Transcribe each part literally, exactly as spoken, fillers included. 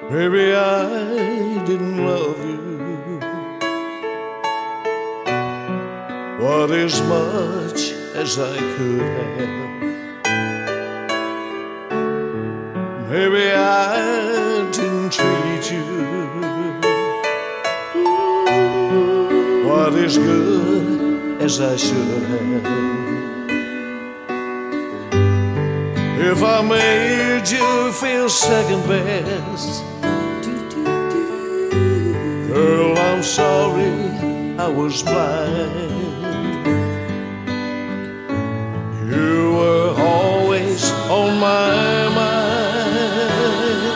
Maybe I didn't love you what as much as I could have. Maybe I didn't treat you what as good as I should have. If I made you feel second best, girl, I'm sorry I was blind. You were always on my mind.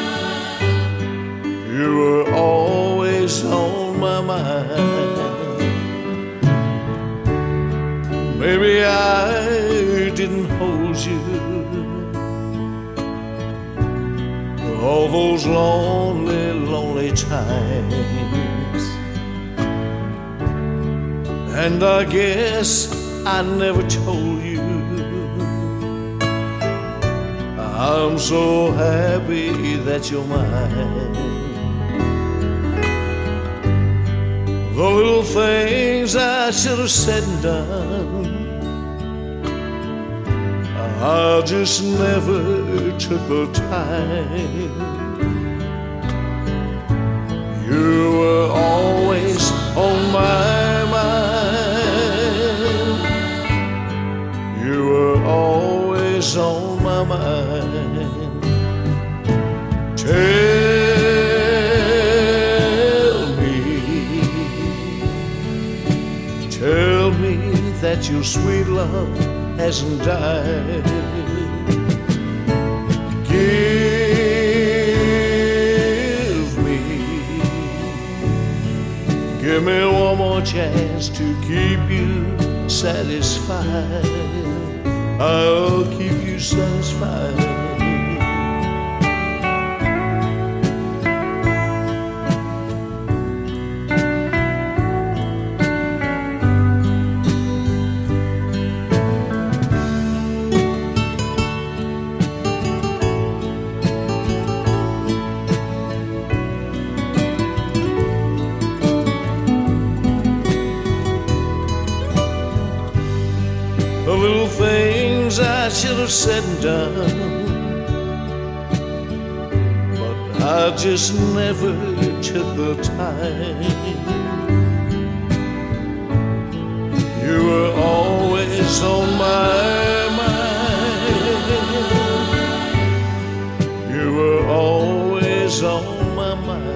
You were always on my mind. Maybe I didn't hold you all those lonely, lonely times, and I guess I never told you I'm so happy that you're mine. The little things I should have said and done, I just never took the time. You were always on my mind. You were always on my mind. Tell me, tell me that your sweet love hasn't died. Give me, give me one more chance to keep you satisfied. I'll keep you satisfied. The little things I should have said and done, but I just never took the time. You were always on my mind. You were always on my mind.